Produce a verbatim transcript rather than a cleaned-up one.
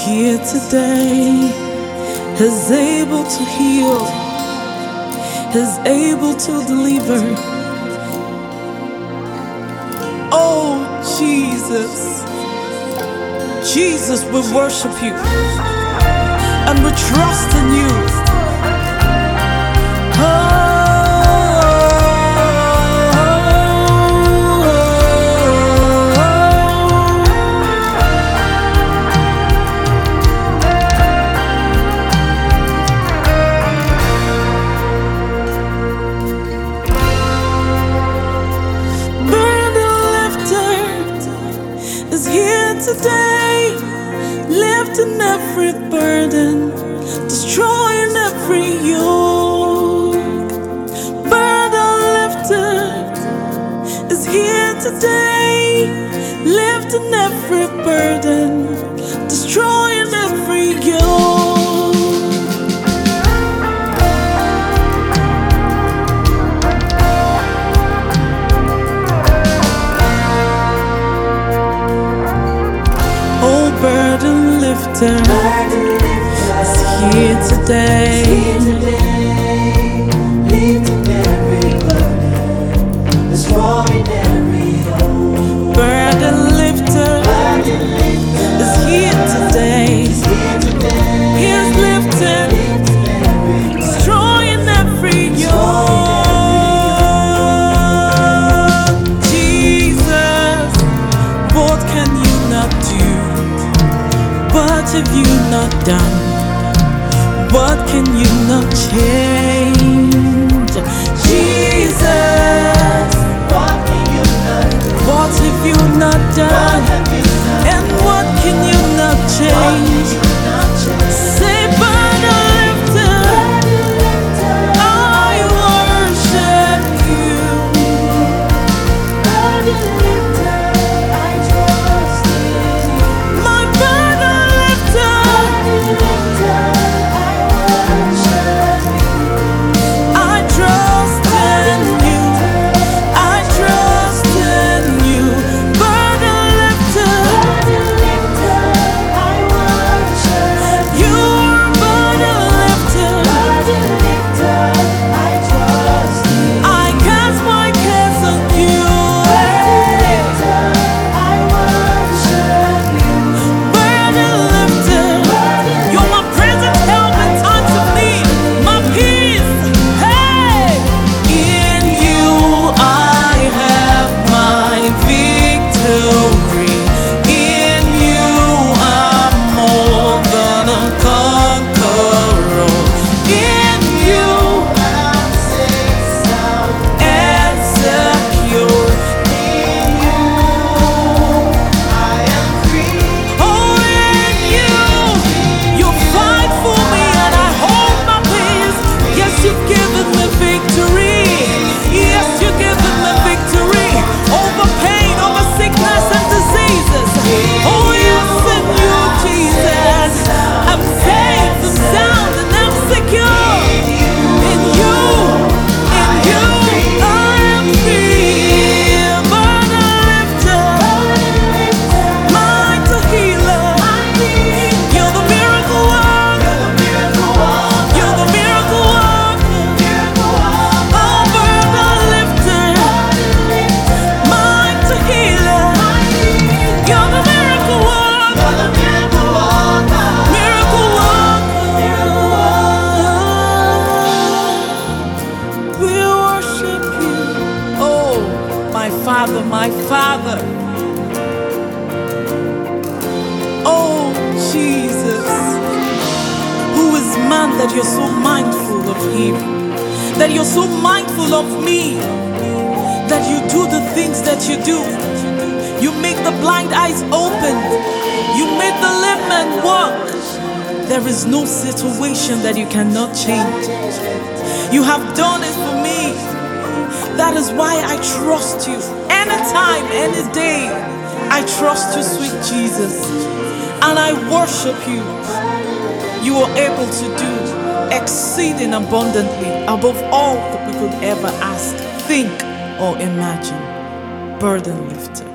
here today, is able to heal, is able to deliver. Oh, Jesus, Jesus, we worship you and we trust in you. Oh, today, lifting every burden, destroying every yoke. Burden lifter is here today, lifting every burden, destroying every yoke. Burden lifter is here today, lifting every burden, destroying every yoke. Burden lifter is here today, he is lifting, destroying every yoke. Jesus, what can you not do? What have you not done? What can you not change? Jesus, what can you not do? What have you not done? And what can you not change? Say, burden lifter, I worship you. Burden lifter, I trust you. My burden Father, my Father. Oh, Jesus, who is man that you're so mindful of him, that you're so mindful of me, that you do the things that you do. You make the blind eyes open, you made the lame man walk. There is no situation that you cannot change. You have done it for me. That is why I trust you. Anytime, any day, I trust you, sweet Jesus. And I worship you. You are able to do exceeding abundantly above all that we could ever ask, think, or imagine. Burden lifter.